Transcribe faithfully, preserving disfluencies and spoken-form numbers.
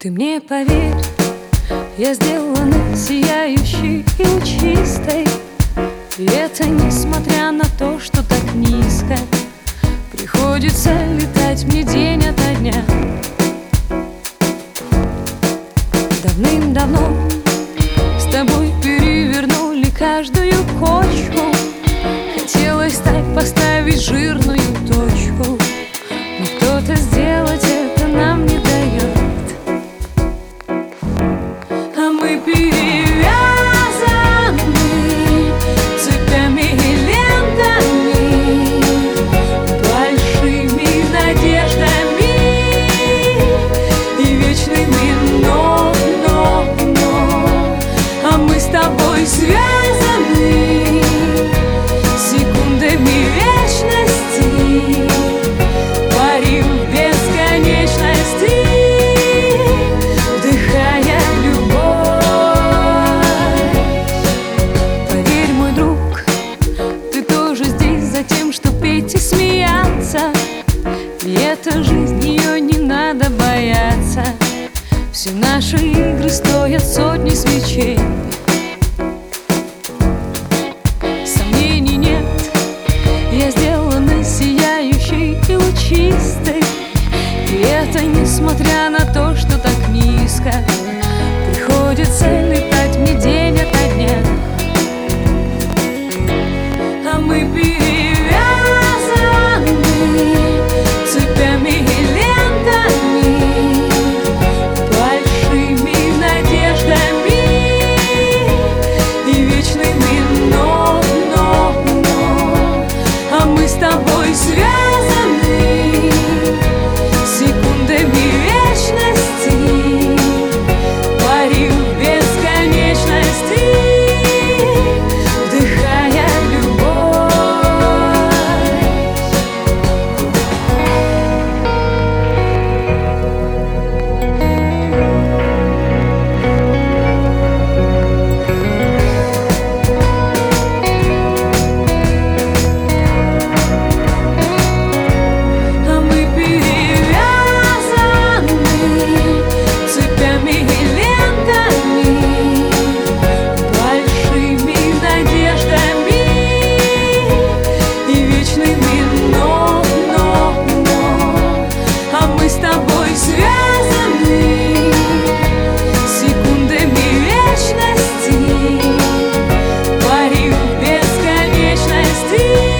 Ты мне поверь, я сделана сияющей и лучистой, и это несмотря на то, что так низко приходится летать мне день ото дня. Давным-давно с тобой перевернули каждую кочку. Хотелось так поставить жирную точку, но кто-то сделать это нам не дает. А мы перевязаны цепями и лентами, большими надеждами и вечными но, но, но. А мы с тобой связаны секундами вечности, парим в бесконечности, вдыхая любовь. Поверь, мой друг, ты тоже здесь за тем, что петь и смеяться. И эта жизнь, ее не надо бояться. Все наши игры стоят сотни свечей. Сомнений нет, я сделана сияющей и лучистой, и это несмотря на то, что так низко приходится летать мне день ото дня. А мы перевязаны цепями и лентами, большими надеждами и вечными но, но, но. А мы с тобой связаны секундами вечности, парим в бесконечности, вдыхая любовь. А мы перевязаны цепями и лентами, большими надеждами и вечными но, но, но. А мы с тобой связаны секундами вечности, парим в бесконечности.